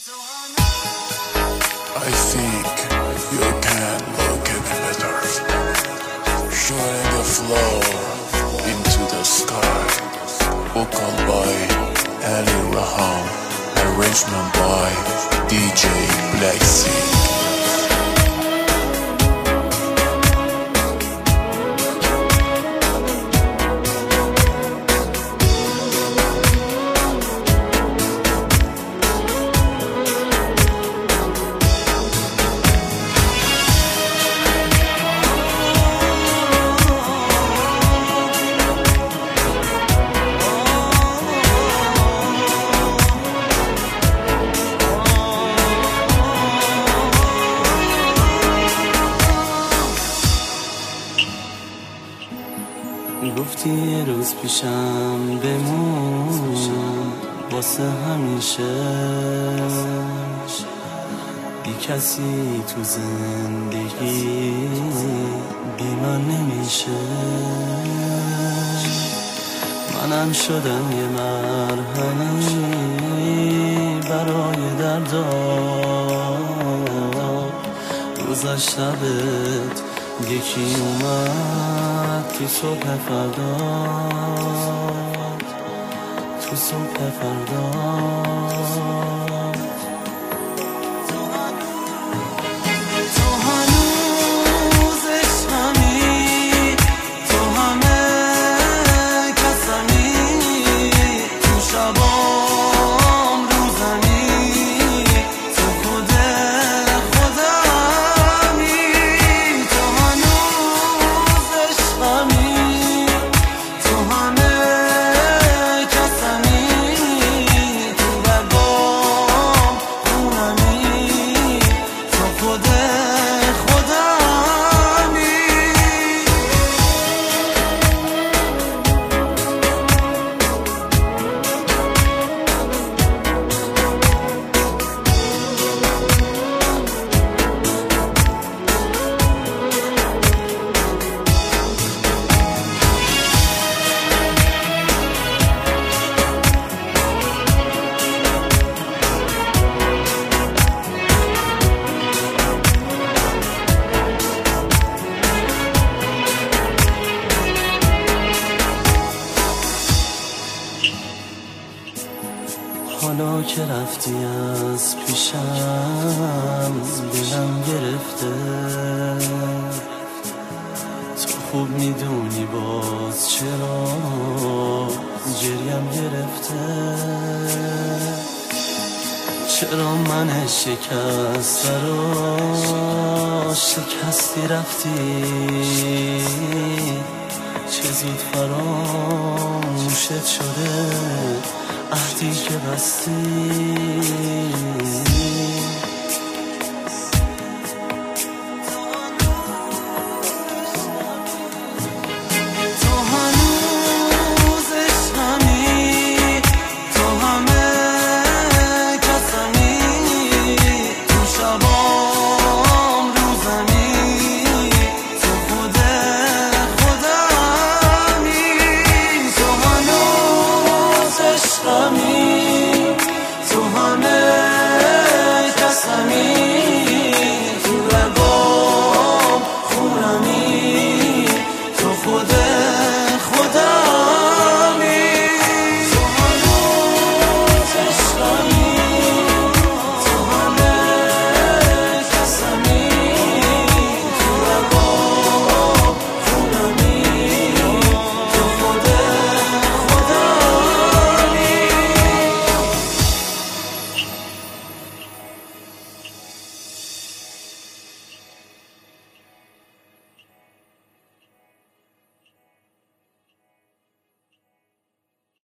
I think you can look even better, shooting the floor into the sky. Vocal by Ali Raham, arrangement by DJ Black Sea. گفتی یه روز پیشم بمون واسه همیشه، بی کسی تو زندگی بی من نمیشه. منم شدم یه مرهمی برای دردا، روز شبت یکی اومد تو صبح فردا، تو صبح فردا. حالا که رفتی از پیشم دلم گرفته، تو خوب میدونی باز چرا جریم گرفته. چرا من شکسته رو شکستی رفتی، چه زود فراموشت شده عهدی که بستی. I